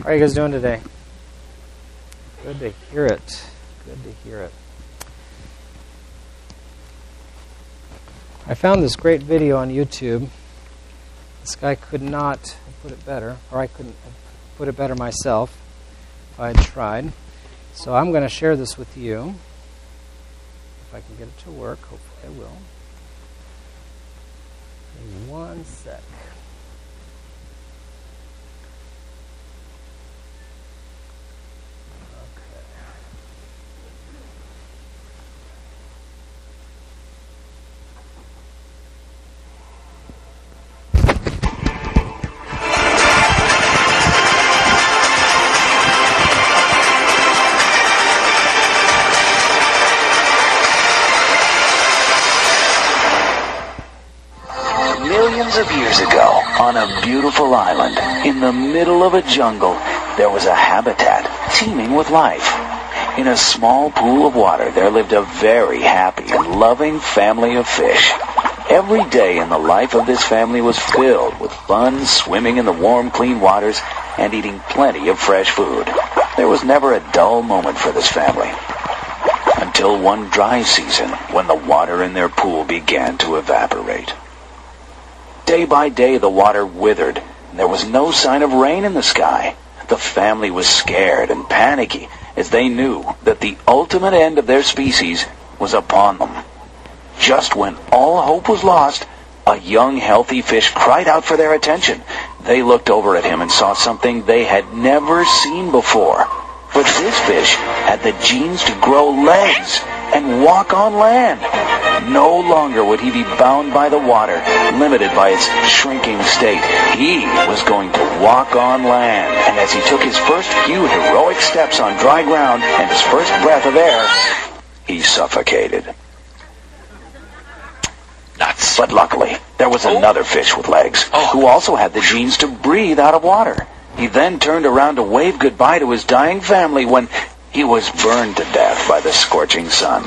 How are you guys doing today? Good to hear it. Good to hear it. I found this great video on YouTube. This guy could not have put it better, or I couldn't have put it better myself if I had tried. So I'm going to share this with you. If I can get it to work, hopefully I will. Give me 1 sec. Millions of years ago, on a beautiful island, in the middle of a jungle, there was a habitat teeming with life. In a small pool of water, there lived a very happy and loving family of fish. Every day in the life of this family was filled with fun swimming in the warm, clean waters and eating plenty of fresh food. There was never a dull moment for this family. Until one dry season, when the water in their pool began to evaporate. Day by day, the water withered, and there was no sign of rain in the sky. The family was scared and panicky, as they knew that the ultimate end of their species was upon them. Just when all hope was lost, a young, healthy fish cried out for their attention. They looked over at him and saw something they had never seen before. But this fish had the genes to grow legs and walk on land. No longer would he be bound by the water, limited by its shrinking state. He was going to walk on land. And as he took his first few heroic steps on dry ground and his first breath of air, he suffocated. Nuts. But luckily, there was another fish with legs who also had the genes to breathe out of water. He then turned around to wave goodbye to his dying family when he was burned to death by the scorching sun.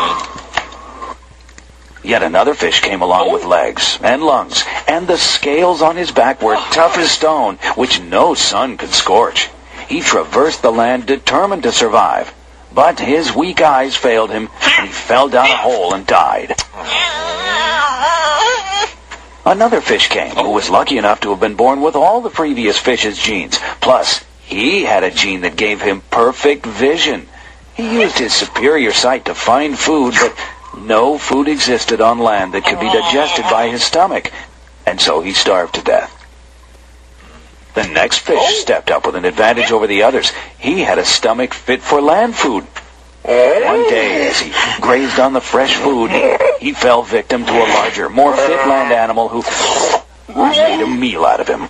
Yet another fish came along with legs and lungs, and the scales on his back were tough as stone, which no sun could scorch. He traversed the land determined to survive, but his weak eyes failed him, and he fell down a hole and died. Another fish came, who was lucky enough to have been born with all the previous fish's genes. Plus, he had a gene that gave him perfect vision. He used his superior sight to find food, but no food existed on land that could be digested by his stomach, and so he starved to death. The next fish stepped up with an advantage over the others. He had a stomach fit for land food. One day, as he grazed on the fresh food, he fell victim to a larger, more fit land animal who made a meal out of him.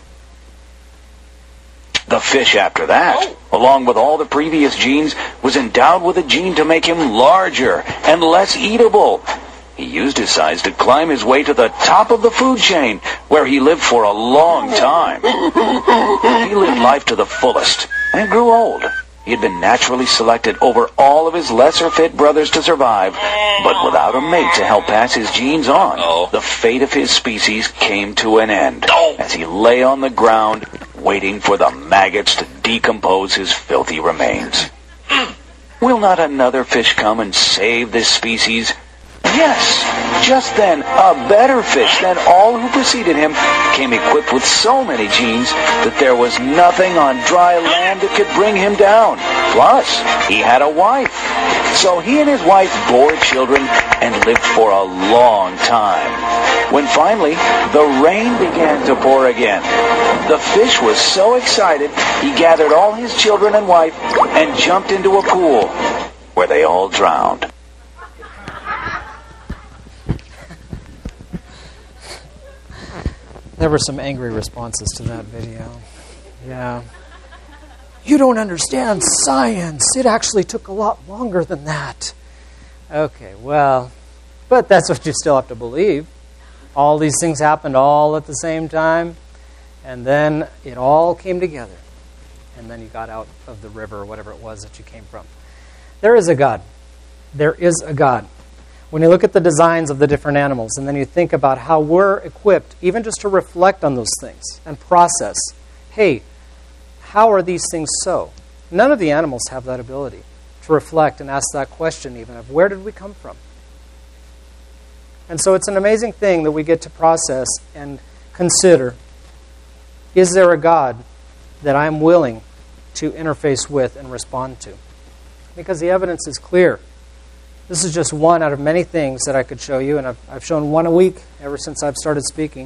The fish after that, along with all the previous genes, was endowed with a gene to make him larger and less eatable. He used his size to climb his way to the top of the food chain, where he lived for a long time. He lived life to the fullest and grew old. He had been naturally selected over all of his lesser-fit brothers to survive, but without a mate to help pass his genes on, the fate of his species came to an end as he lay on the ground waiting for the maggots to decompose his filthy remains. Will not another fish come and save this species? Yes, just then, a better fish than all who preceded him came equipped with so many genes that there was nothing on dry land that could bring him down. Plus, he had a wife. So he and his wife bore children and lived for a long time. When finally, the rain began to pour again, the fish was so excited, he gathered all his children and wife and jumped into a pool where they all drowned. There were some angry responses to that video. Yeah. You don't understand science. It actually took a lot longer than that. Okay, well, but that's what you still have to believe. All these things happened all at the same time, and then it all came together. And then you got out of the river or whatever it was that you came from. There is a God. There is a God. When you look at the designs of the different animals, and then you think about how we're equipped, even just to reflect on those things and process, hey, how are these things so? None of the animals have that ability to reflect and ask that question even of where did we come from? And so it's an amazing thing that we get to process and consider, is there a God that I'm willing to interface with and respond to? Because the evidence is clear. This is just one out of many things that I could show you, and I've shown one a week ever since I've started speaking.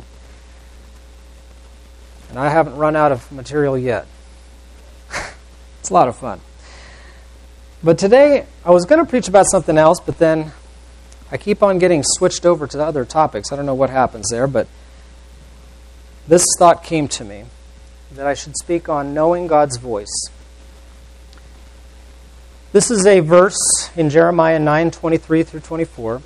And I haven't run out of material yet. It's a lot of fun. But today, I was going to preach about something else, but then I keep on getting switched over to the other topics. I don't know what happens there, but this thought came to me that I should speak on knowing God's voice. This is a verse in Jeremiah 9:23 through 24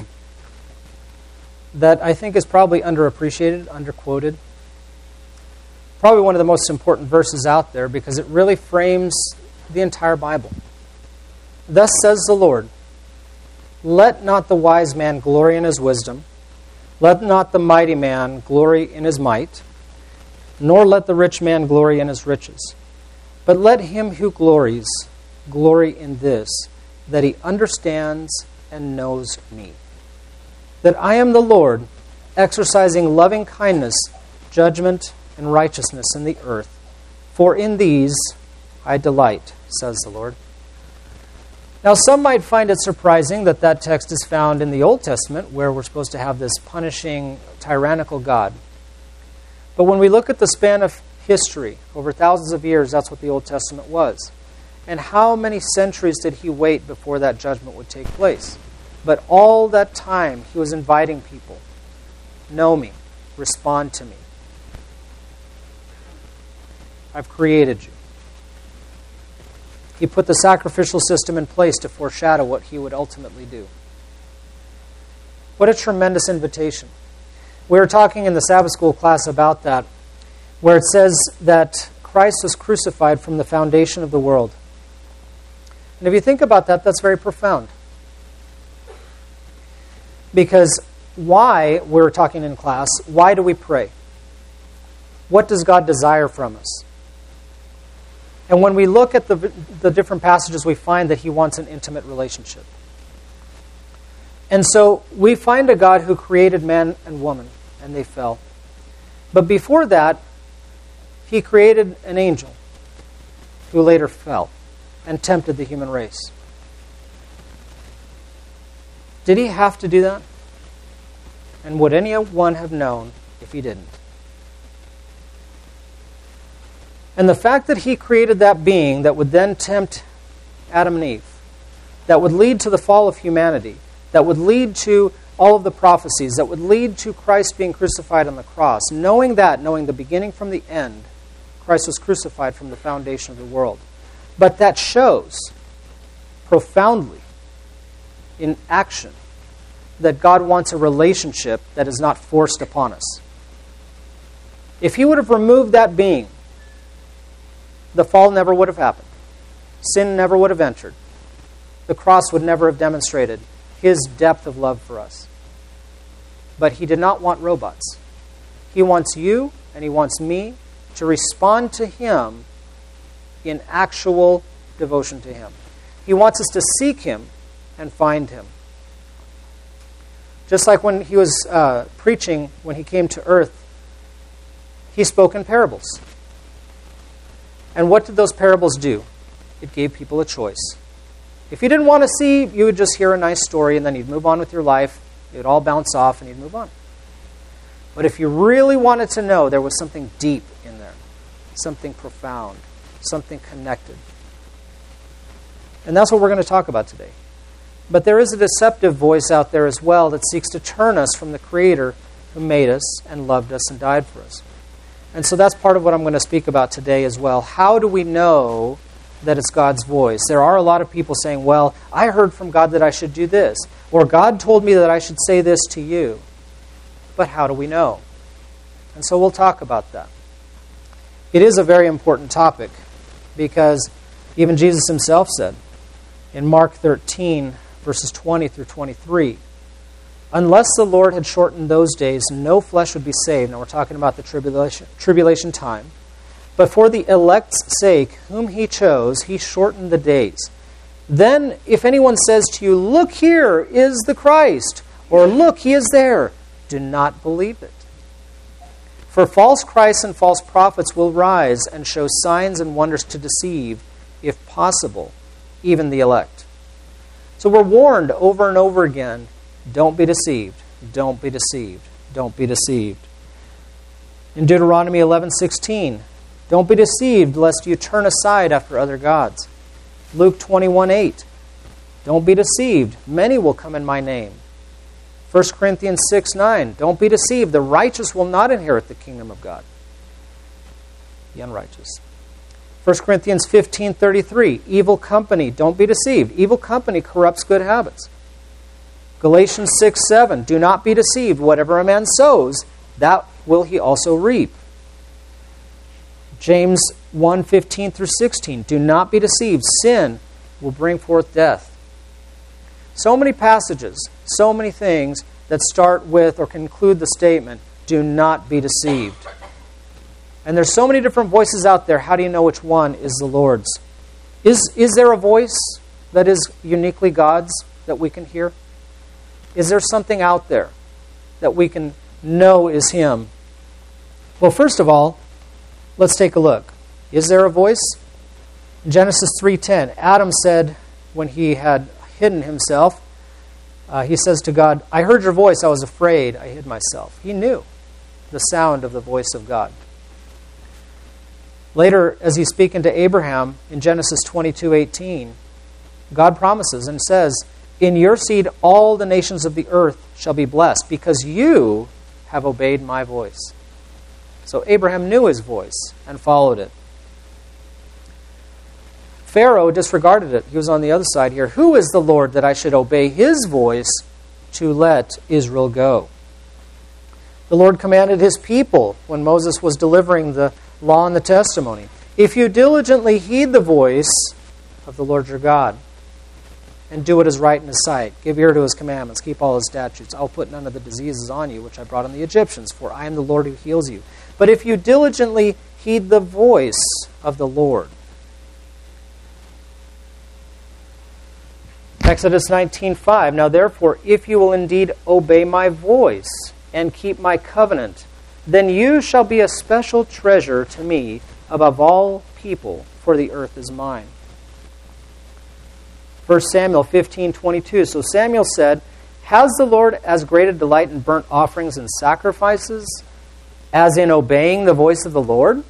that I think is probably underappreciated, underquoted. Probably one of the most important verses out there because it really frames the entire Bible. Thus says the Lord, let not the wise man glory in his wisdom, let not the mighty man glory in his might, nor let the rich man glory in his riches. But let him who glories glory in this, that he understands and knows me. That I am the Lord, exercising loving kindness, judgment, and righteousness in the earth. For in these I delight, says the Lord. Now, some might find it surprising that that text is found in the Old Testament, where we're supposed to have this punishing, tyrannical God. But when we look at the span of history, over thousands of years, that's what the Old Testament was. And how many centuries did he wait before that judgment would take place? But all that time, he was inviting people, know me, respond to me. I've created you. He put the sacrificial system in place to foreshadow what he would ultimately do. What a tremendous invitation. We were talking in the Sabbath school class about that, where it says that Christ was crucified from the foundation of the world. And if you think about that, that's very profound. Because why, we were talking in class, why do we pray? What does God desire from us? And when we look at the different passages, we find that he wants an intimate relationship. And so we find a God who created man and woman, and they fell. But before that, he created an angel who later fell and tempted the human race. Did he have to do that? And would anyone have known if he didn't? And the fact that he created that being that would then tempt Adam and Eve, that would lead to the fall of humanity, that would lead to all of the prophecies, that would lead to Christ being crucified on the cross, knowing the beginning from the end, Christ was crucified from the foundation of the world. But that shows profoundly in action that God wants a relationship that is not forced upon us. If he would have removed that being, the fall never would have happened. Sin never would have entered. The cross would never have demonstrated his depth of love for us. But he did not want robots. He wants you and he wants me to respond to him in actual devotion to him. He wants us to seek him and find him. Just like when he was preaching, when he came to earth, he spoke in parables. And what did those parables do? It gave people a choice. If you didn't want to see, you would just hear a nice story and then you'd move on with your life. It would all bounce off and you'd move on. But if you really wanted to know, there was something deep in there, something profound, something connected. And that's what we're going to talk about today. But there is a deceptive voice out there as well that seeks to turn us from the Creator who made us and loved us and died for us. And so that's part of what I'm going to speak about today as well. How do we know that it's God's voice? There are a lot of people saying, well, I heard from God that I should do this. Or God told me that I should say this to you. But how do we know? And so we'll talk about that. It is a very important topic because even Jesus himself said in Mark 13, verses 20 through 23, unless the Lord had shortened those days, no flesh would be saved. Now we're talking about the tribulation time. But for the elect's sake, whom he chose, he shortened the days. Then, if anyone says to you, look, here is the Christ, or look, he is there, do not believe it. For false Christs and false prophets will rise and show signs and wonders to deceive, if possible, even the elect. So we're warned over and over again, don't be deceived, don't be deceived, don't be deceived. In Deuteronomy 11:16, don't be deceived lest you turn aside after other gods. Luke 21:8, don't be deceived, many will come in my name. 1 Corinthians 6:9, don't be deceived, the righteous will not inherit the kingdom of God. The unrighteous. 1 Corinthians 15:33, evil company, don't be deceived. Evil company corrupts good habits. Galatians 6:7, do not be deceived. Whatever a man sows, that will he also reap. James 1:15-16, do not be deceived. Sin will bring forth death. So many passages, so many things that start with or conclude the statement, do not be deceived. And there's so many different voices out there. How do you know which one is the Lord's? Is there a voice that is uniquely God's that we can hear? Is there something out there that we can know is Him? Well, first of all, let's take a look. Is there a voice? In Genesis 3:10, Adam said when he had hidden himself, he says to God, I heard your voice, I was afraid, I hid myself. He knew the sound of the voice of God. Later, as he's speaking to Abraham in Genesis 22:18, God promises and says, in your seed all the nations of the earth shall be blessed, because you have obeyed my voice. So Abraham knew his voice and followed it. Pharaoh disregarded it. He was on the other side here. Who is the Lord that I should obey his voice to let Israel go? The Lord commanded his people when Moses was delivering the law and the testimony. If you diligently heed the voice of the Lord your God and do what is right in his sight, give ear to his commandments, keep all his statutes, I'll put none of the diseases on you which I brought on the Egyptians, for I am the Lord who heals you. But if you diligently heed the voice of the Lord. Exodus 19:5, now therefore, if you will indeed obey my voice and keep my covenant, then you shall be a special treasure to me above all people, for the earth is mine. 1 Samuel 15:22, so Samuel said, has the Lord as great a delight in burnt offerings and sacrifices as in obeying the voice of the Lord?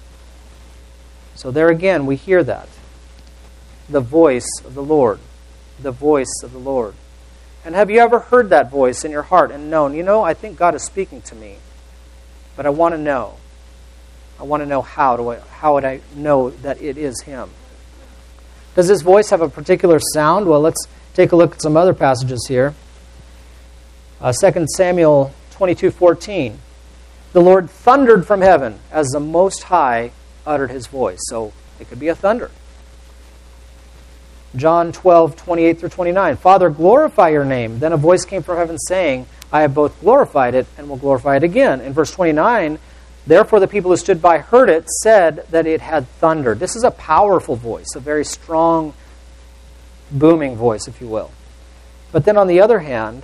So there again, we hear that. The voice of the Lord. The voice of the Lord. And have you ever heard that voice in your heart and known, I think God is speaking to me, but I want to know. I want to know how would I know that it is Him? Does this voice have a particular sound? Well, let's take a look at some other passages here. 2 Samuel 22:14. The Lord thundered from heaven as the Most High uttered His voice. So it could be a thunder. John 12:28-29. Father, glorify your name. Then a voice came from heaven saying, I have both glorified it and will glorify it again. In verse 29, therefore the people who stood by heard it, said that it had thundered. This is a powerful voice, a very strong, booming voice, if you will. But then on the other hand,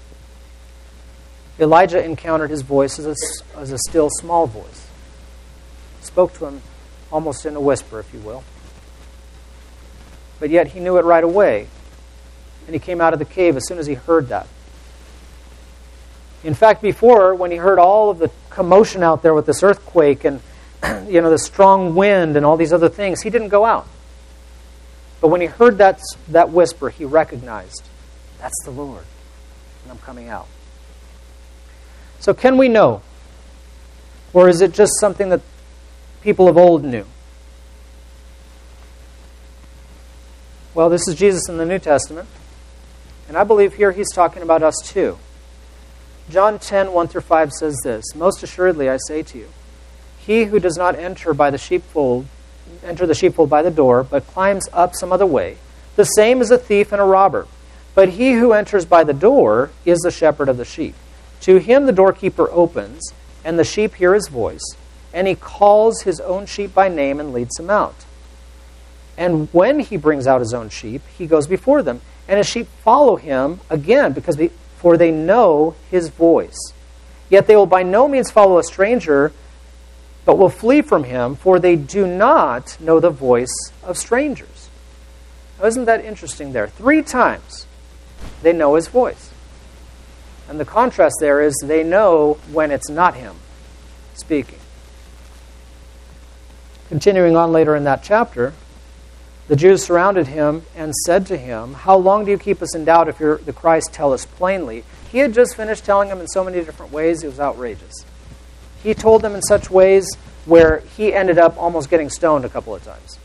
Elijah encountered his voice as a still small voice. Spoke to him almost in a whisper, if you will. But yet he knew it right away. And he came out of the cave as soon as he heard that. In fact, before, when he heard all of the commotion out there with this earthquake and the strong wind and all these other things, he didn't go out. But when he heard that whisper, he recognized, that's the Lord, and I'm coming out. So can we know? Or is it just something that people of old knew? Well, this is Jesus in the New Testament. And I believe here he's talking about us too. John 10:1-5 says this, most assuredly I say to you, he who does not enter the sheepfold by the door, but climbs up some other way, the same is a thief and a robber. But he who enters by the door is the shepherd of the sheep. To him the doorkeeper opens, and the sheep hear his voice. and he calls his own sheep by name and leads them out. And when he brings out his own sheep, he goes before them, and his sheep follow him again, for they know his voice. Yet they will by no means follow a stranger, but will flee from him, for they do not know the voice of strangers. Now, isn't that interesting there? 3 times they know his voice. And the contrast there is they know when it's not him speaking. Continuing on later in that chapter, the Jews surrounded him and said to him, "How long do you keep us in doubt? If you're the Christ, tell us plainly." He had just finished telling them in so many different ways, it was outrageous. He told them in such ways where he ended up almost getting stoned a couple of times.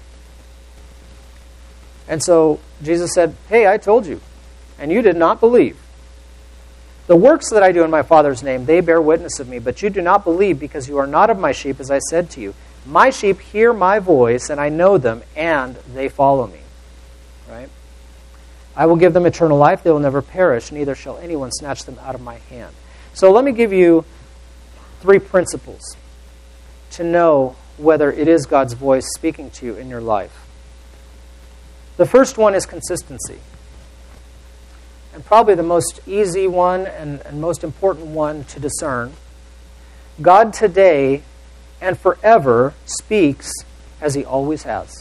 And so Jesus said, "Hey, I told you, and you did not believe. The works that I do in my Father's name, they bear witness of me, but you do not believe because you are not of my sheep, as I said to you. My sheep hear my voice, and I know them, and they follow me." Right? "I will give them eternal life. They will never perish, neither shall anyone snatch them out of my hand." So let me give you 3 principles to know whether it is God's voice speaking to you in your life. The first one is consistency. And probably the most easy one and most important one to discern. God today and forever speaks as he always has.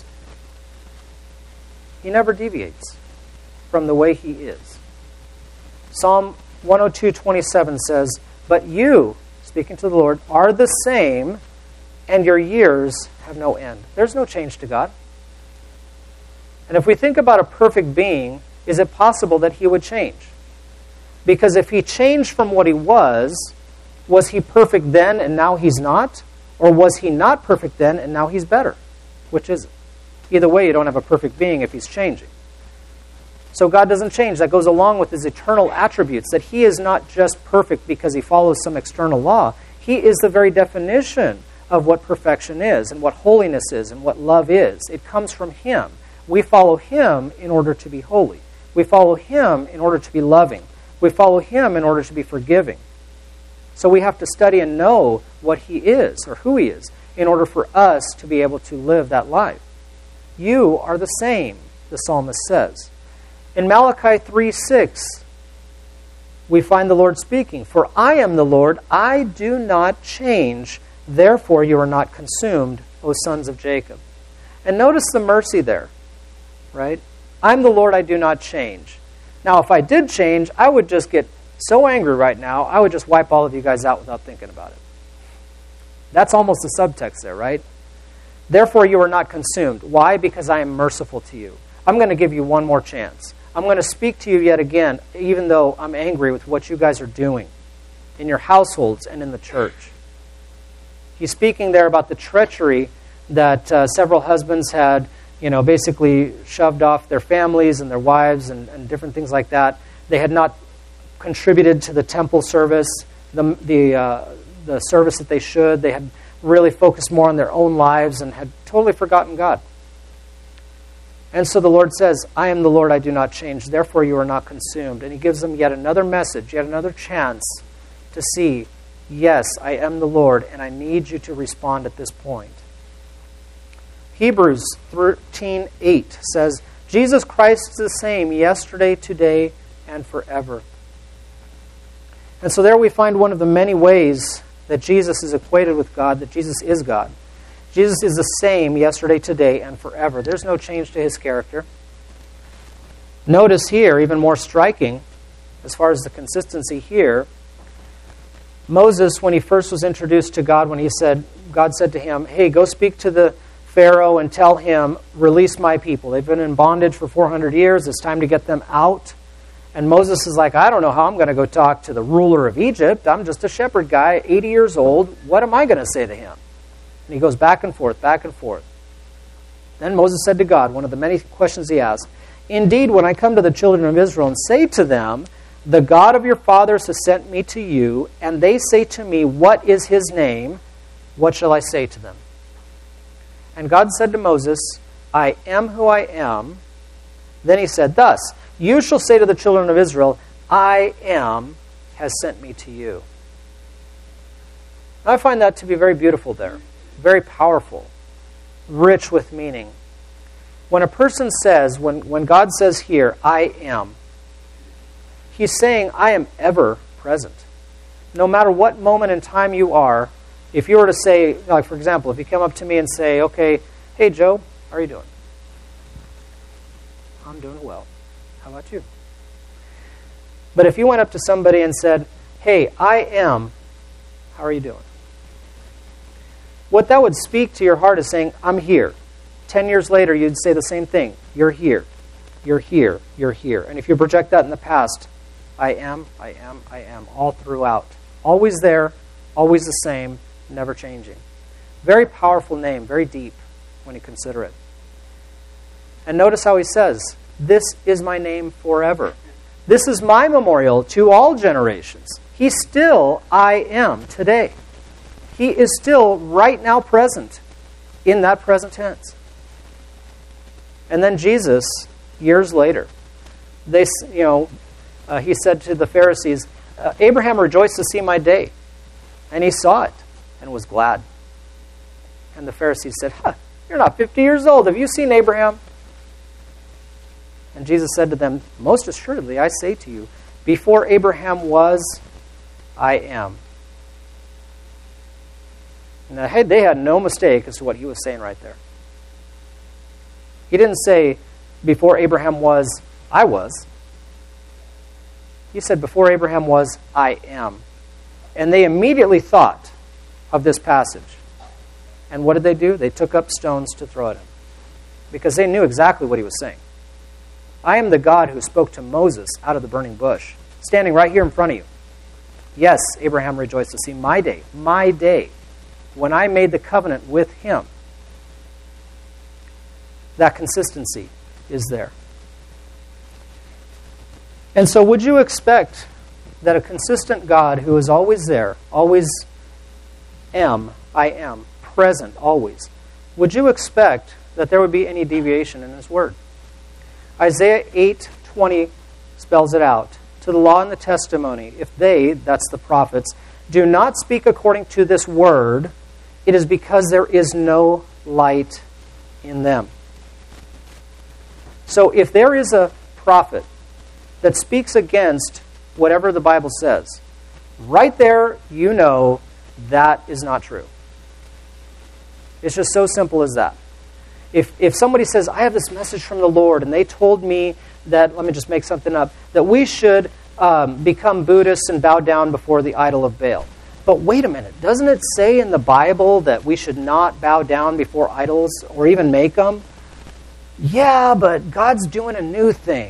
He never deviates from the way he is. Psalm 102:27 says, "But you," speaking to the Lord, "are the same, and your years have no end." There's no change to God. And if we think about a perfect being, is it possible that he would change? Because if he changed from what he was he perfect then and now he's not? Or was he not perfect then and now he's better? Which is it? Either way, you don't have a perfect being if he's changing. So God doesn't change. That goes along with his eternal attributes, that he is not just perfect because he follows some external law. He is the very definition of what perfection is and what holiness is and what love is. It comes from him. We follow him in order to be holy. We follow him in order to be loving. We follow him in order to be forgiving. So we have to study and know what he is or who he is in order for us to be able to live that life. You are the same, the psalmist says. In Malachi 3:6, we find the Lord speaking, "For I am the Lord, I do not change, therefore you are not consumed, O sons of Jacob." And notice the mercy there, right? I'm the Lord, I do not change. Now, if I did change, I would just get so angry right now, I would just wipe all of you guys out without thinking about it. That's almost the subtext there, right? Therefore, you are not consumed. Why? Because I am merciful to you. I'm going to give you one more chance. I'm going to speak to you yet again, even though I'm angry with what you guys are doing in your households and in the church. He's speaking there about the treachery that several husbands had, basically shoved off their families and their wives and different things like that. They had not contributed to the temple service, the service that they should. They had really focused more on their own lives and had totally forgotten God. And so the Lord says, "I am the Lord, I do not change, therefore you are not consumed." And he gives them yet another message, yet another chance to see, yes, I am the Lord, and I need you to respond at this point. Hebrews 13:8 says, "Jesus Christ is the same yesterday, today, and forever." And so there we find one of the many ways that Jesus is equated with God, that Jesus is God. Jesus is the same yesterday, today, and forever. There's no change to his character. Notice here, even more striking, as far as the consistency here, Moses, when he first was introduced to God, God said to him, "Hey, go speak to the Pharaoh and tell him, release my people. They've been in bondage for 400 years. It's time to get them out." And Moses is like, "I don't know how I'm going to go talk to the ruler of Egypt. I'm just a shepherd guy, 80 years old. What am I going to say to him?" And he goes back and forth, back and forth. Then Moses said to God, one of the many questions he asked, "Indeed, when I come to the children of Israel and say to them, 'The God of your fathers has sent me to you,' and they say to me, 'What is his name?' what shall I say to them?" And God said to Moses, "I am who I am." Then he said, "Thus, you shall say to the children of Israel, 'I am has sent me to you.'" I find that to be very beautiful there. very powerful, rich with meaning. When a person says, when God says here, I am, he's saying, I am ever present. No matter what moment in time you are, if you were to say, like for example, if you come up to me and say, okay, hey Joe, how are you doing? I'm doing well. How about you? But if you went up to somebody and said, hey, I am, how are you doing? What that would speak to your heart is saying, I'm here. 10 years later, you'd say the same thing. You're here. You're here. You're here. And if you project that in the past, I am, all throughout. Always there, always the same, never changing. Very powerful name, very deep when you consider it. And notice how he says, this is my name forever. This is my memorial to all generations. He's still I am today. He is still right now present in that present tense. And then Jesus, years later, he said to the Pharisees, Abraham rejoiced to see my day. And he saw it and was glad. And the Pharisees said, you're not 50 years old. Have you seen Abraham? And Jesus said to them, most assuredly, I say to you, before Abraham was, I am. And they had no mistake as to what he was saying right there. He didn't say, before Abraham was, I was. He said, before Abraham was, I am. And they immediately thought of this passage. And what did they do? They took up stones to throw at him. Because they knew exactly what he was saying. I am the God who spoke to Moses out of the burning bush, standing right here in front of you. Yes, Abraham rejoiced to see my day, when I made the covenant with him. That consistency is there. And so would you expect that a consistent God who is always there, always I am, present always, would you expect that there would be any deviation in his word? Isaiah 8:20 spells it out. To the law and the testimony, if they, that's the prophets, do not speak according to this word, it is because there is no light in them. So if there is a prophet that speaks against whatever the Bible says, right there you know that is not true. It's just so simple as that. If somebody says, I have this message from the Lord, and they told me that, let me just make something up, that we should become Buddhists and bow down before the idol of Baal. But wait a minute, doesn't it say in the Bible that we should not bow down before idols or even make them? Yeah, but God's doing a new thing.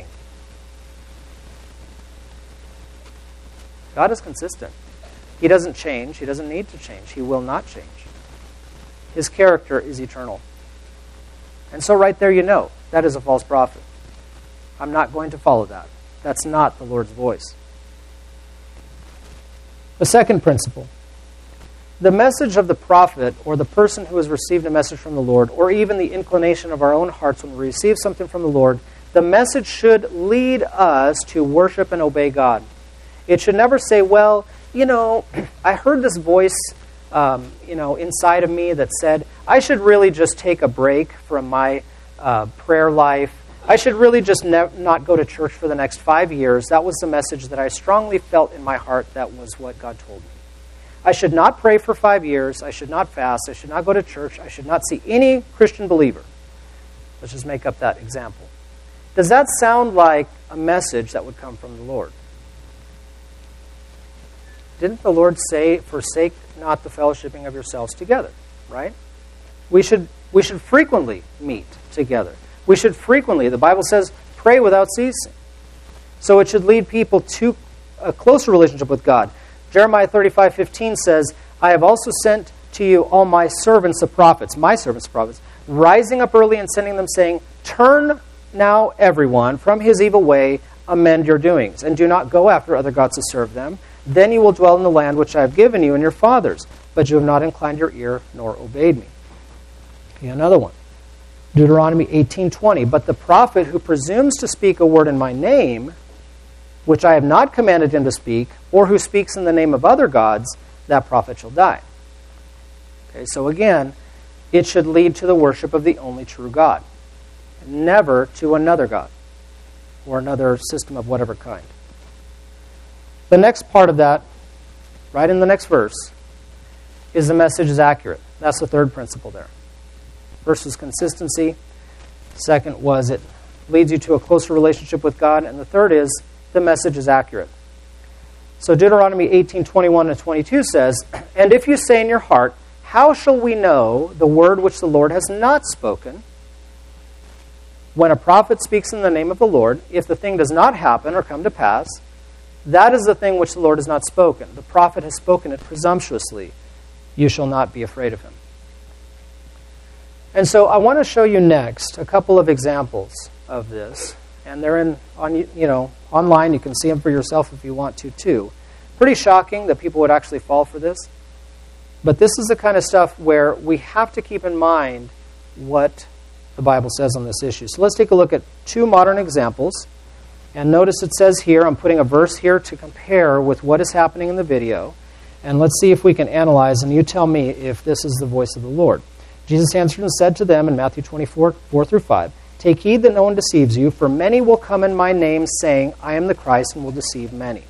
God is consistent. He doesn't change. He doesn't need to change. He will not change. His character is eternal. And so right there you know, that is a false prophet. I'm not going to follow that. That's not the Lord's voice. The second principle. The message of the prophet, or the person who has received a message from the Lord, or even the inclination of our own hearts when we receive something from the Lord, the message should lead us to worship and obey God. It should never say, well, I heard this voice inside of me that said, I should really just take a break from my prayer life. I should really just not go to church for the next 5 years. That was the message that I strongly felt in my heart. That was what God told me. I should not pray for 5 years. I should not fast. I should not go to church. I should not see any Christian believer. Let's just make up that example. Does that sound like a message that would come from the Lord? Didn't the Lord say, forsake not the fellowshipping of yourselves together, right? We should frequently meet together. We should frequently, the Bible says, pray without ceasing. So it should lead people to a closer relationship with God. Jeremiah 35:15 says, I have also sent to you all my servants the prophets, rising up early and sending them, saying, turn now everyone from his evil way, amend your doings, and do not go after other gods to serve them. Then you will dwell in the land which I have given you and your fathers, but you have not inclined your ear nor obeyed me. Okay, another one. Deuteronomy 18:20, but the prophet who presumes to speak a word in my name, which I have not commanded him to speak, or who speaks in the name of other gods, that prophet shall die. Okay, so again, it should lead to the worship of the only true God, never to another God or another system of whatever kind. The next part of that, right in the next verse, is the message is accurate. That's the third principle there. First was consistency. Second was it leads you to a closer relationship with God. And the third is the message is accurate. So Deuteronomy 18:21-22 says, "And if you say in your heart, how shall we know the word which the Lord has not spoken? When a prophet speaks in the name of the Lord, if the thing does not happen or come to pass, that is the thing which the Lord has not spoken. The prophet has spoken it presumptuously. You shall not be afraid of him." And so I want to show you next a couple of examples of this. And they're online. You can see them for yourself if you want to, too. Pretty shocking that people would actually fall for this. But this is the kind of stuff where we have to keep in mind what the Bible says on this issue. So let's take a look at two modern examples. And notice it says here, I'm putting a verse here to compare with what is happening in the video. And let's see if we can analyze, and you tell me if this is the voice of the Lord. Jesus answered and said to them in Matthew 24:4-5, "Take heed that no one deceives you, for many will come in my name, saying, 'I am the Christ,' and will deceive many."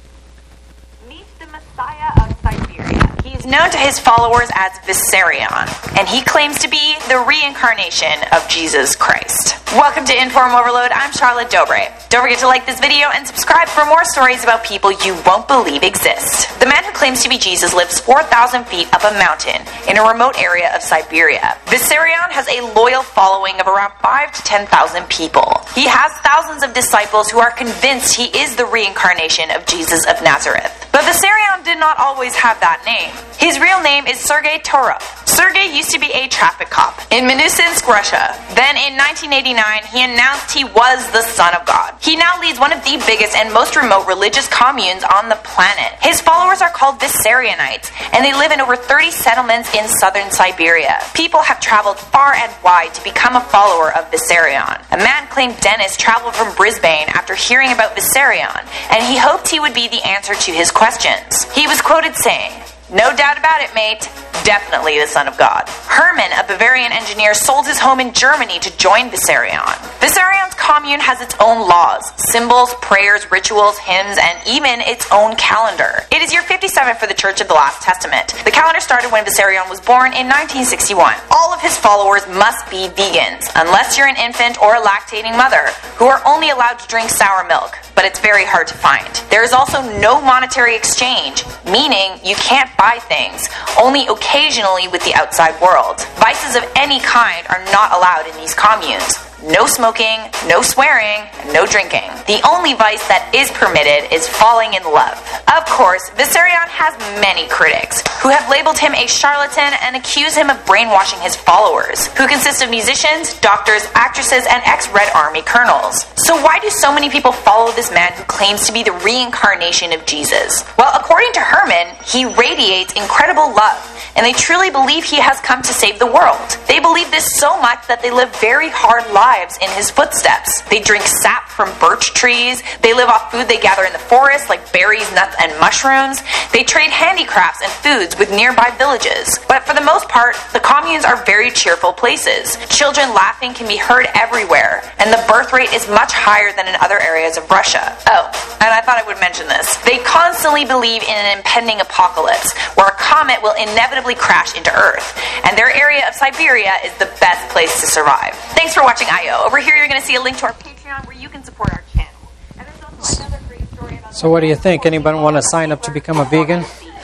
Meet the Messiah of Siberia. He's known to his followers as Vissarion, and he claims to be the reincarnation of Jesus Christ. Welcome to Inform Overload. I'm Charlotte Dobre. Don't forget to like this video and subscribe for more stories about people you won't believe exist. The man who claims to be Jesus lives 4,000 feet up a mountain in a remote area of Siberia. Vissarion has a loyal following of around 5,000 to 10,000 people. He has thousands of disciples who are convinced he is the reincarnation of Jesus of Nazareth. But Vissarion did not always have that name. His real name is Sergei Torov. Sergei used to be a traffic cop in Minusинsk, Russia. Then in 1989, he announced he was the Son of God. He now leads one of the biggest and most remote religious communes on the planet. His followers are called Vissarionites, and they live in over 30 settlements in southern Siberia. People have traveled far and wide to become a follower of Vissarion. A man claimed Dennis traveled from Brisbane after hearing about Vissarion, and he hoped he would be the answer to his questions. He was quoted saying, "No doubt about it, mate. Definitely the Son of God." Herman, a Bavarian engineer, sold his home in Germany to join Vissarion. Vissarion's commune has its own laws, symbols, prayers, rituals, hymns, and even its own calendar. It is year 57 for the Church of the Last Testament. The calendar started when Vissarion was born in 1961. All of his followers must be vegans, unless you're an infant or a lactating mother, who are only allowed to drink sour milk, but it's very hard to find. There is also no monetary exchange, meaning you can't buy things, only occasionally with the outside world. Vices of any kind are not allowed in these communes. No smoking, no swearing, no drinking. The only vice that is permitted is falling in love. Of course, Vissarion has many critics who have labeled him a charlatan and accuse him of brainwashing his followers, who consist of musicians, doctors, actresses, and ex-Red Army colonels. So why do so many people follow this man who claims to be the reincarnation of Jesus? Well, according to Herman, he radiates incredible love, and they truly believe he has come to save the world. They believe this so much that they live very hard lives in his footsteps. They drink sap from birch trees. They live off food they gather in the forest, like berries, nuts, and mushrooms. They trade handicrafts and foods with nearby villages. But for the most part, the communes are very cheerful places. Children laughing can be heard everywhere, and the birth rate is much higher than in other areas of Russia. Oh, and I thought I would mention this. They constantly believe in an impending apocalypse, where a comet will inevitably crash into Earth, and their area of Siberia is the best place to survive. Thanks for watching IO. Over here you're going to see a link to our Patreon where you can support our channel. And there's also another great story about... So what do you think? Anybody want to sign up to become a vegan?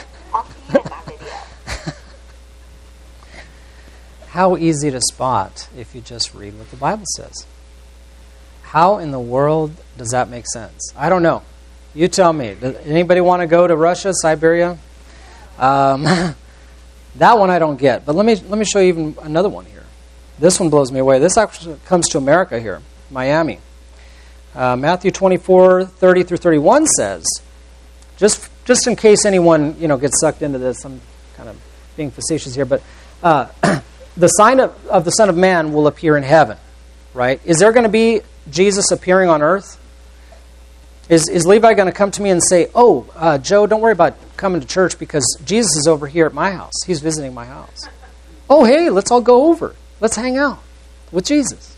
How easy to spot if you just read what the Bible says. How in the world does that make sense? I don't know. You tell me. Does anybody want to go to Russia, Siberia? That one I don't get. But let me show you even another one here. This one blows me away. This actually comes to America here, Miami. Matthew 24:30-31 says, just in case anyone gets sucked into this, I'm kind of being facetious here, but the sign of the Son of Man will appear in heaven, right? Is there going to be Jesus appearing on earth? Is Levi going to come to me and say, "Oh, Joe, don't worry about coming to church because Jesus is over here at my house. He's visiting my house." Oh, hey, let's all go over. Let's hang out with Jesus.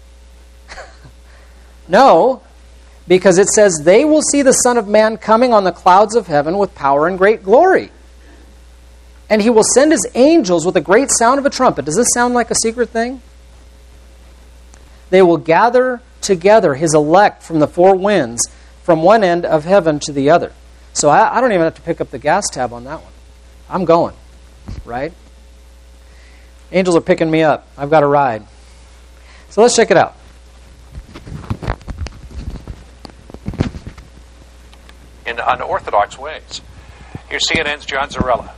No, because it says, they will see the Son of Man coming on the clouds of heaven with power and great glory. And he will send his angels with a great sound of a trumpet. Does this sound like a secret thing? They will gather together his elect from the four winds, from one end of heaven to the other. So I don't even have to pick up the gas tab on that one. I'm going, right? Angels are picking me up. I've got a ride. So let's check it out. In unorthodox ways. Here's CNN's John Zarella.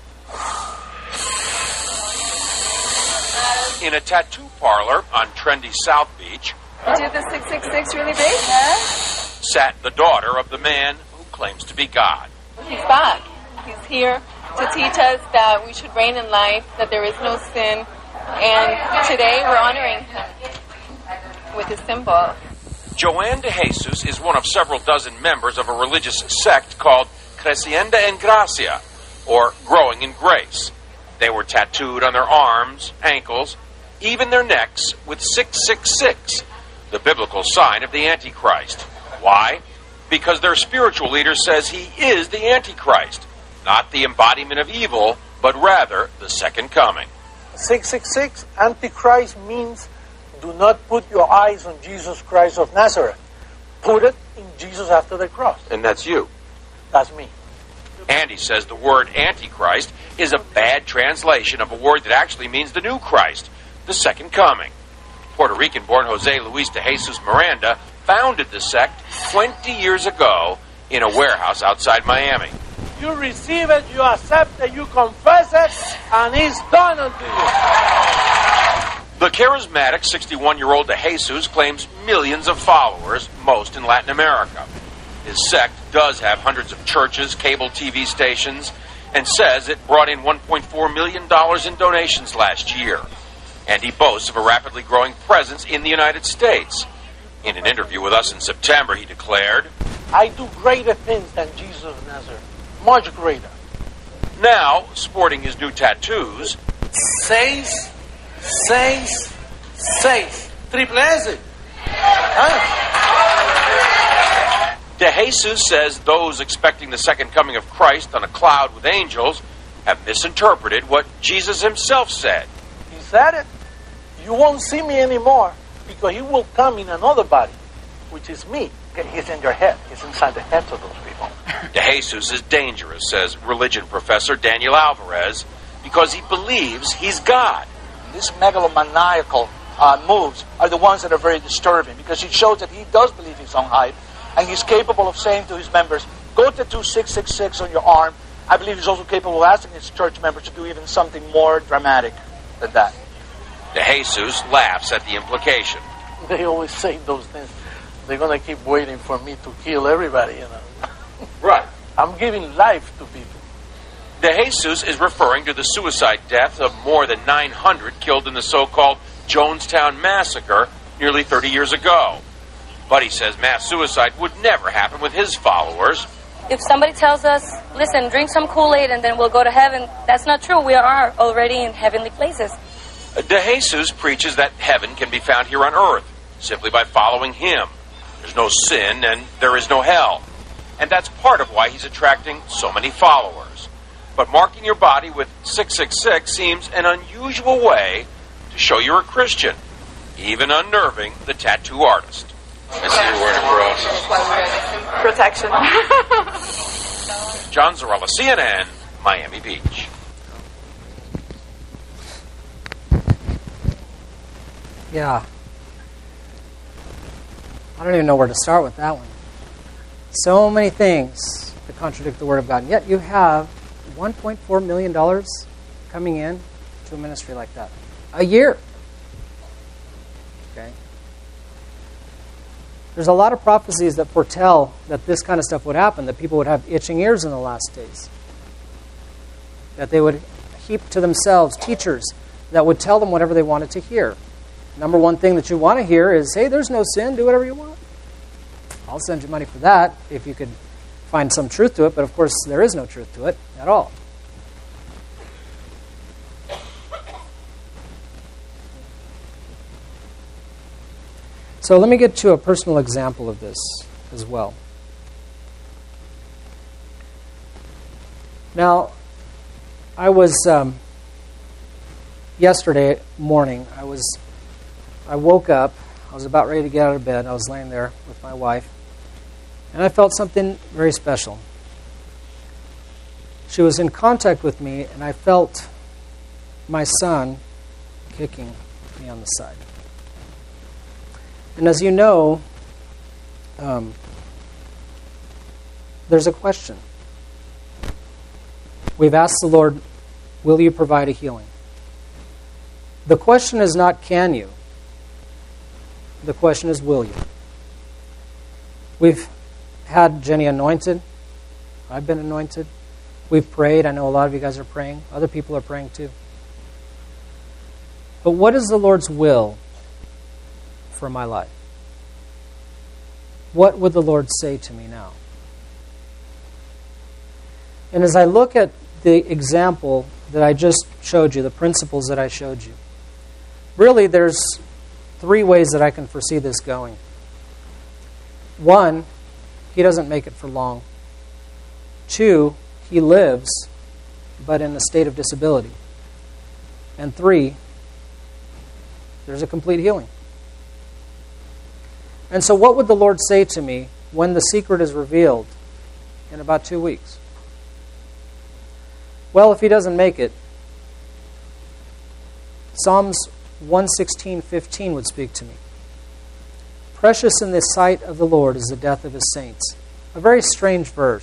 In a tattoo parlor on trendy South Beach, did the 666 really big? Yeah. Sat the daughter of the man who claims to be God. He's back. He's here to teach us that we should reign in life, that there is no sin, and today we're honoring him with his symbol. Joanne de Jesus is one of several dozen members of a religious sect called Crecienda en Gracia, or Growing in Grace. They were tattooed on their arms, ankles, even their necks with 666, the biblical sign of the Antichrist. Why? Because their spiritual leader says he is the Antichrist, not the embodiment of evil, but rather the second coming. 666, Antichrist means do not put your eyes on Jesus Christ of Nazareth. Put it in Jesus after the cross. And that's you. That's me. Andy says the word Antichrist is a bad translation of a word that actually means the new Christ, the second coming. Puerto Rican-born Jose Luis de Jesus Miranda founded the sect 20 years ago in a warehouse outside Miami. You receive it, you accept it, you confess it, and it's done unto you. The charismatic 61-year-old de Jesus claims millions of followers, most in Latin America. His sect does have hundreds of churches, cable TV stations, and says it brought in $1.4 million in donations last year. And he boasts of a rapidly growing presence in the United States. In an interview with us in September, he declared, I do greater things than Jesus of Nazareth. Much greater. Now, sporting his new tattoos, 6, 6, 6. Triple S. de Jesus says those expecting the second coming of Christ on a cloud with angels have misinterpreted what Jesus himself said. He said it. You won't see me anymore because he will come in another body, which is me. He's in your head. He's inside the heads of those people. De Jesus is dangerous, says religion professor Daniel Alvarez, because he believes he's God. These megalomaniacal moves are the ones that are very disturbing because it shows that he does believe his own hype, and he's capable of saying to his members, go tattoo 666 on your arm. I believe he's also capable of asking his church members to do even something more dramatic than that. De Jesus laughs at the implication. They always say those things. They're going to keep waiting for me to kill everybody, you know. Right. I'm giving life to people. De Jesus is referring to the suicide death of more than 900 killed in the so-called Jonestown Massacre nearly 30 years ago. But he says mass suicide would never happen with his followers. If somebody tells us, listen, drink some Kool-Aid and then we'll go to heaven, that's not true. We are already in heavenly places. De Jesus preaches that heaven can be found here on earth simply by following him. There's no sin and there is no hell. And that's part of why he's attracting so many followers. But marking your body with 666 seems an unusual way to show you're a Christian, even unnerving the tattoo artist. I see you're wearing a cross. Protection. John Zarella, CNN, Miami Beach. Yeah. I don't even know where to start with that one. So many things that contradict the Word of God. And yet you have $1.4 million coming in to a ministry like that. A year. Okay. There's a lot of prophecies that foretell that this kind of stuff would happen, that people would have itching ears in the last days. That they would heap to themselves teachers that would tell them whatever they wanted to hear. Number one thing that you want to hear is, hey, there's no sin, do whatever you want. I'll send you money for that if you could find some truth to it, but of course there is no truth to it at all. So let me get to a personal example of this as well. Now, I was, yesterday morning, I woke up, I was about ready to get out of bed, I was laying there with my wife, and I felt something very special. She was in contact with me, and I felt my son kicking me on the side. And as you know, there's a question. We've asked the Lord, will you provide a healing? The question is not, can you? The question is, will you? We've had Jenny anointed. I've been anointed. We've prayed. I know a lot of you guys are praying. Other people are praying too. But what is the Lord's will for my life? What would the Lord say to me now? And as I look at the example that I just showed you, the principles that I showed you, really there's 3 ways that I can foresee this going. 1, he doesn't make it for long. 2, he lives, but in a state of disability. And 3, there's a complete healing. And so what would the Lord say to me when the secret is revealed in about 2 weeks? Well, if he doesn't make it, Psalms 116:15 would speak to me. Precious in the sight of the Lord is the death of his saints. A very strange verse.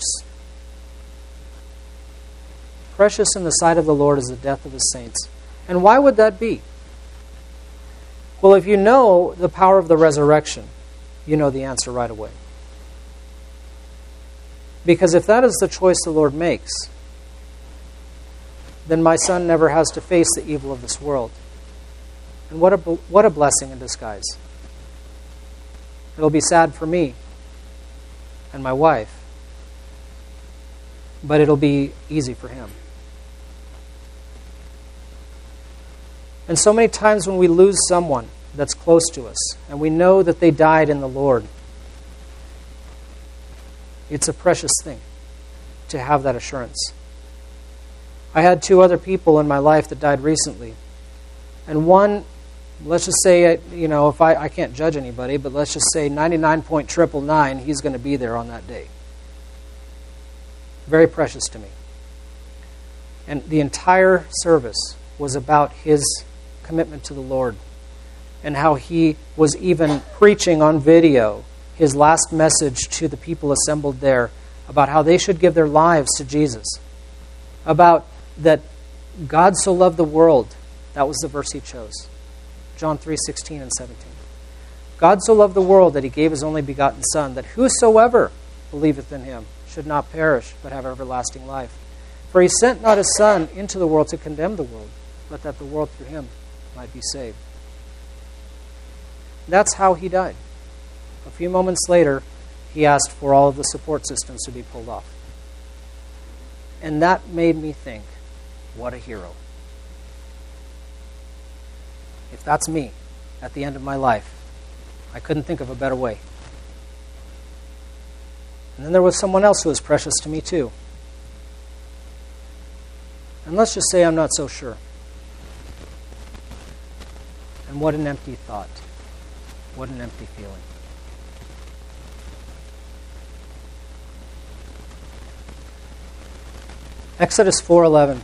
Precious in the sight of the Lord is the death of his saints. And why would that be? Well, if you know the power of the resurrection, you know the answer right away. Because if that is the choice the Lord makes, then my son never has to face the evil of this world. And what a blessing in disguise. It'll be sad for me and my wife, but it'll be easy for him. And so many times when we lose someone that's close to us, and we know that they died in the Lord, it's a precious thing to have that assurance. I had 2 other people in my life that died recently. And one, let's just say, if I can't judge anybody, but let's just say 99.999, he's going to be there on that day. Very precious to me. And the entire service was about his commitment to the Lord and how he was even preaching on video his last message to the people assembled there about how they should give their lives to Jesus. About that God so loved the world. That was the verse he chose. John 3:16 and 17. God so loved the world that he gave his only begotten Son, that whosoever believeth in him should not perish, but have everlasting life. For he sent not his Son into the world to condemn the world, but that the world through him might be saved. That's how he died. A few moments later, he asked for all of the support systems to be pulled off. And that made me think, what a hero. If that's me at the end of my life, I couldn't think of a better way. And then there was someone else who was precious to me too. And let's just say I'm not so sure. And what an empty thought. What an empty feeling. Exodus 4:11.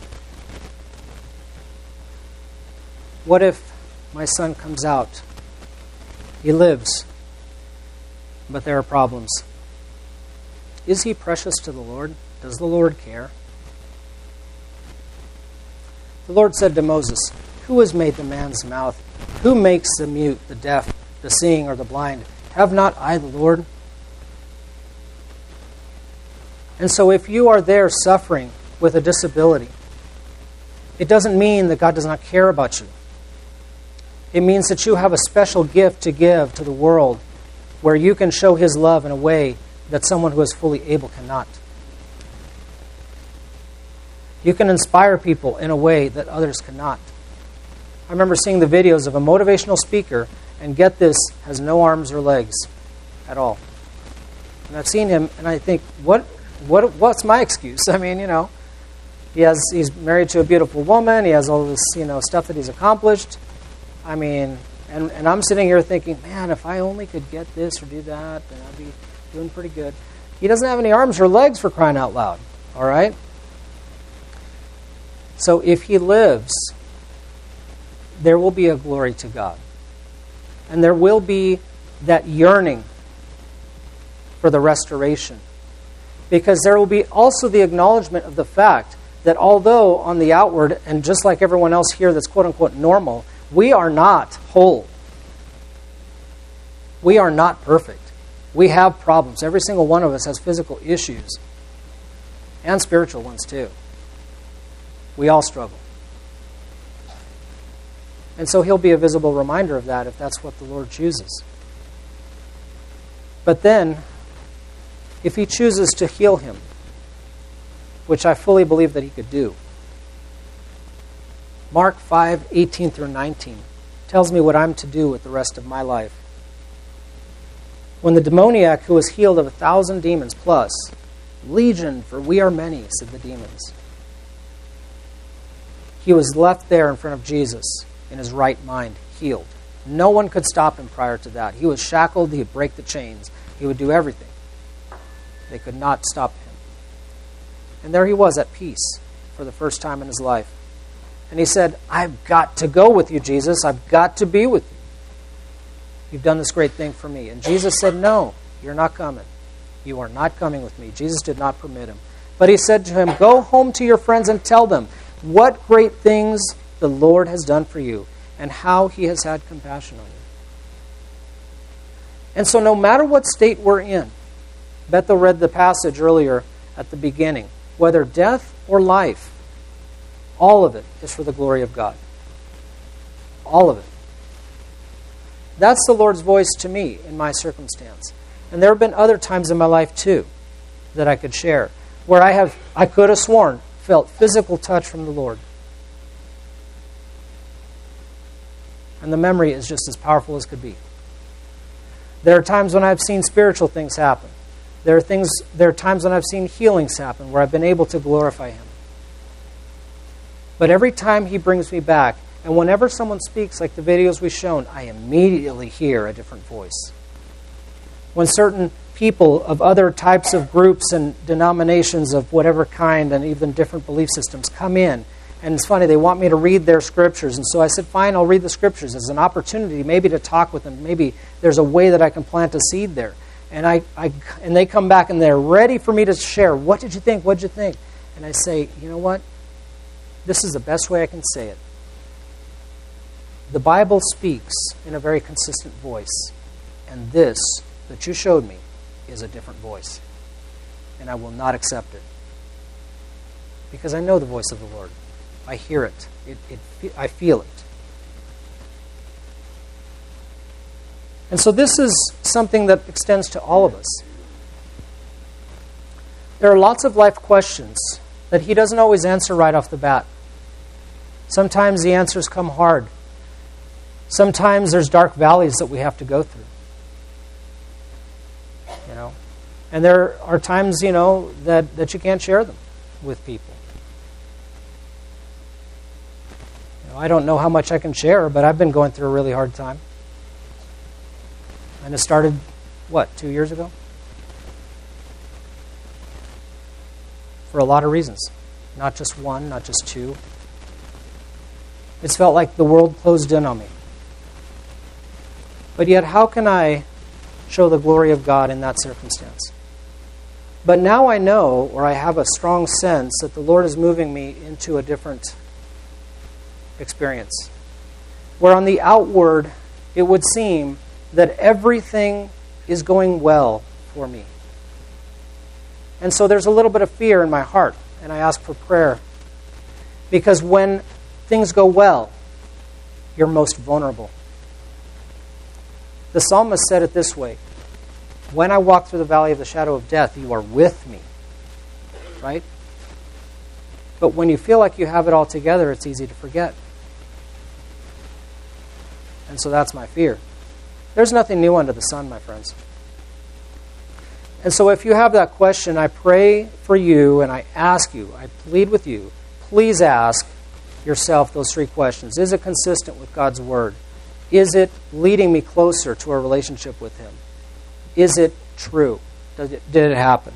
What if my son comes out? He lives, but there are problems. Is he precious to the Lord? Does the Lord care? The Lord said to Moses, "Who has made the man's mouth? Who makes the mute, the deaf, the seeing, or the blind? Have not I the Lord?" And so if you are there suffering with a disability, it doesn't mean that God does not care about you. It means that you have a special gift to give to the world where you can show his love in a way that someone who is fully able cannot. You can inspire people in a way that others cannot. I remember seeing the videos of a motivational speaker, and get this, has no arms or legs at all. And I've seen him, and I think, what's my excuse? I mean, he's married to a beautiful woman. He has all this, stuff that he's accomplished. I mean, and I'm sitting here thinking, man, if I only could get this or do that, then I'd be doing pretty good. He doesn't have any arms or legs, for crying out loud. All right? So if he lives, there will be a glory to God. And there will be that yearning for the restoration. Because there will be also the acknowledgement of the fact that although on the outward, and just like everyone else here that's quote-unquote normal, we are not whole. We are not perfect. We have problems. Every single one of us has physical issues. And spiritual ones too. We all struggle. And so he'll be a visible reminder of that if that's what the Lord chooses. But then, if he chooses to heal him, which I fully believe that he could do, Mark 5:18 through 19 tells me what I'm to do with the rest of my life. When the demoniac who was healed of 1,000 demons plus, "Legion, for we are many," said the demons. He was left there in front of Jesus in his right mind, healed. No one could stop him prior to that. He was shackled. He would break the chains. He would do everything. They could not stop him. And there he was at peace for the first time in his life. And he said, "I've got to go with you, Jesus. I've got to be with you. You've done this great thing for me." And Jesus said, "No, you're not coming. You are not coming with me." Jesus did not permit him. But he said to him, "Go home to your friends and tell them what great things the Lord has done for you and how he has had compassion on you." And so no matter what state we're in, Bethel read the passage earlier at the beginning, whether death or life, all of it is for the glory of God. All of it. That's the Lord's voice to me in my circumstance. And there have been other times in my life too that I could share where I could have sworn felt physical touch from the Lord. And the memory is just as powerful as could be. There are times when I've seen spiritual things happen. There are times when I've seen healings happen where I've been able to glorify him. But every time he brings me back, and whenever someone speaks, like the videos we've shown, I immediately hear a different voice. When certain people of other types of groups and denominations of whatever kind and even different belief systems come in, and it's funny, they want me to read their scriptures, and so I said, fine, I'll read the scriptures as an opportunity maybe to talk with them. Maybe there's a way that I can plant a seed there. And and they come back and they're ready for me to share. What did you think? What did you think? And I say, you know what? This is the best way I can say it. The Bible speaks in a very consistent voice. And this that you showed me is a different voice. And I will not accept it. Because I know the voice of the Lord. I hear it. I feel it. And so this is something that extends to all of us. There are lots of life questions that he doesn't always answer right off the bat. Sometimes the answers come hard. Sometimes there's dark valleys that we have to go through. And there are times, that you can't share them with people. I don't know how much I can share, but I've been going through a really hard time. And it started, 2 years ago? For a lot of reasons. Not just one, not just two. It's felt like the world closed in on me. But yet, how can I show the glory of God in that circumstance? But now I know, or I have a strong sense, that the Lord is moving me into a different experience. Where on the outward, it would seem that everything is going well for me. And so there's a little bit of fear in my heart, and I ask for prayer. Because when things go well, you're most vulnerable. The psalmist said it this way, "When I walk through the valley of the shadow of death, you are with me." Right? But when you feel like you have it all together, it's easy to forget. And so that's my fear. There's nothing new under the sun, my friends. And so if you have that question, I pray for you and I ask you, I plead with you, please ask yourself those three questions. Is it consistent with God's Word? Is it leading me closer to a relationship with Him? Is it true? Did it happen?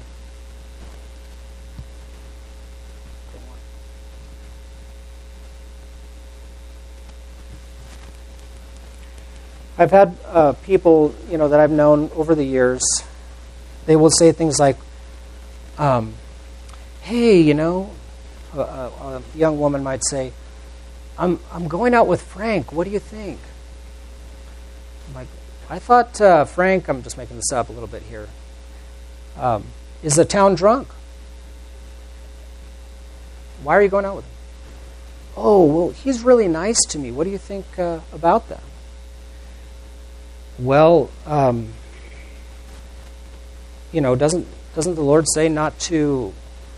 I've had people, that I've known over the years. They will say things like, "Hey, a young woman might say, I'm going out with Frank. What do you think?" I'm like, I thought Frank, I'm just making this up a little bit here, is the town drunk? Why are you going out with him? Oh, well, he's really nice to me. What do you think about that? Well, doesn't the Lord say not to,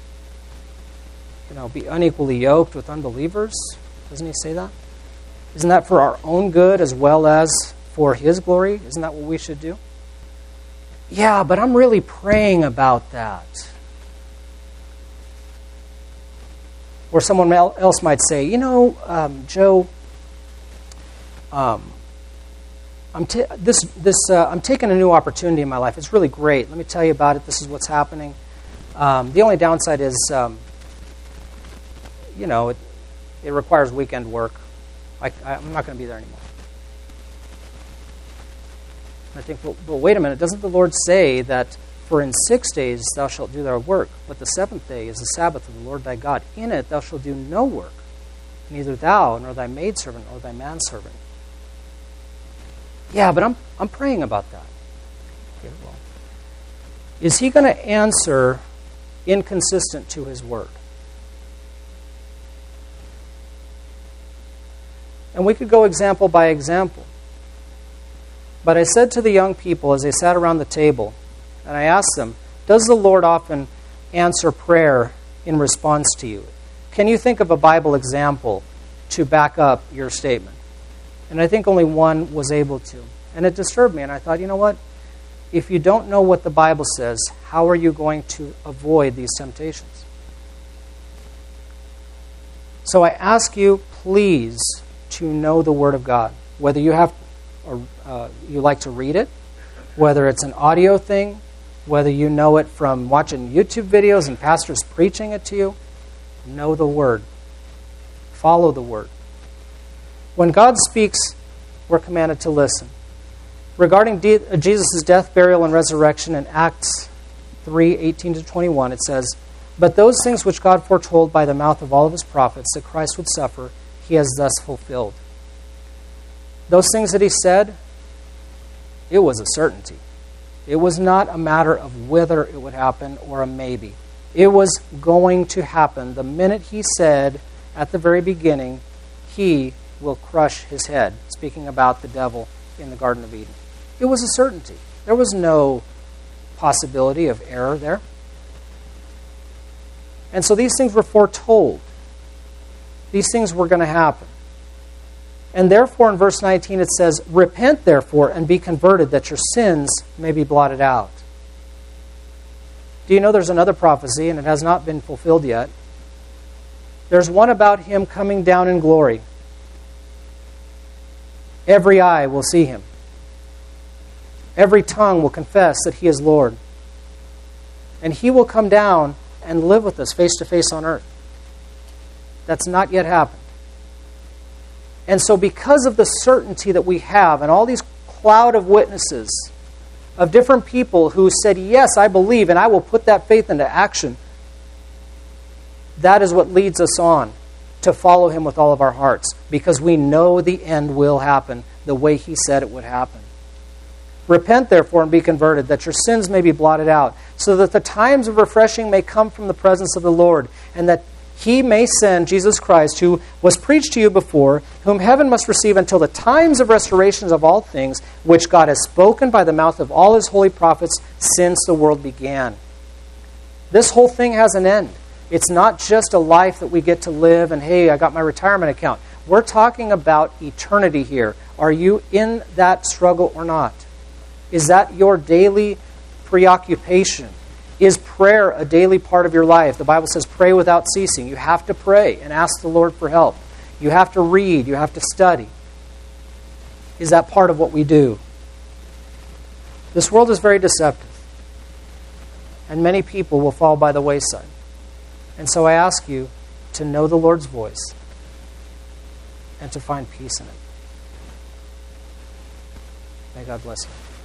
be unequally yoked with unbelievers? Doesn't He say that? Isn't that for our own good as well as for His glory? Isn't that what we should do? Yeah, but I'm really praying about that. Or someone else might say, Joe, I'm taking a new opportunity in my life. It's really great. Let me tell you about it. This is what's happening. The only downside is, it requires weekend work. I'm not going to be there anymore. And I think, well, wait a minute. Doesn't the Lord say that, for in 6 days thou shalt do thy work, but the seventh day is the Sabbath of the Lord thy God. In it thou shalt do no work, neither thou, nor thy maidservant, nor thy manservant. Yeah, but I'm praying about that. Okay, well, is He going to answer inconsistent to His Word? And we could go example by example. But I said to the young people as they sat around the table, and I asked them, does the Lord often answer prayer in response to you? Can you think of a Bible example to back up your statement? And I think only one was able to. And it disturbed me. And I thought, you know what? If you don't know what the Bible says, how are you going to avoid these temptations? So I ask you, please, to know the Word of God. Whether you have, you like to read it, whether it's an audio thing, whether you know it from watching YouTube videos and pastors preaching it to you, know the Word. Follow the Word. When God speaks, we're commanded to listen. Regarding Jesus' death, burial, and resurrection in Acts 3:18-21, it says, "But those things which God foretold by the mouth of all of His prophets that Christ would suffer, He has thus fulfilled." Those things that He said, it was a certainty. It was not a matter of whether it would happen or a maybe. It was going to happen. The minute He said at the very beginning, He will crush His head, speaking about the devil in the Garden of Eden. It was a certainty. There was no possibility of error there. And so these things were foretold. These things were going to happen. And therefore, in verse 19, it says, "Repent, therefore, and be converted, that your sins may be blotted out." Do you know there's another prophecy, and it has not been fulfilled yet? There's one about Him coming down in glory. Every eye will see Him. Every tongue will confess that He is Lord. And He will come down and live with us face to face on earth. That's not yet happened. And so because of the certainty that we have and all these cloud of witnesses of different people who said, yes, I believe, and I will put that faith into action, that is what leads us on to follow Him with all of our hearts, because we know the end will happen the way He said it would happen. Repent, therefore, and be converted, that your sins may be blotted out, so that the times of refreshing may come from the presence of the Lord, and that He may send Jesus Christ, who was preached to you before, whom heaven must receive until the times of restoration of all things, which God has spoken by the mouth of all His holy prophets since the world began. This whole thing has an end. It's not just a life that we get to live and, hey, I got my retirement account. We're talking about eternity here. Are you in that struggle or not? Is that your daily preoccupation? Is prayer a daily part of your life? The Bible says pray without ceasing. You have to pray and ask the Lord for help. You have to read. You have to study. Is that part of what we do? This world is very deceptive. And many people will fall by the wayside. And so I ask you to know the Lord's voice and to find peace in it. May God bless you.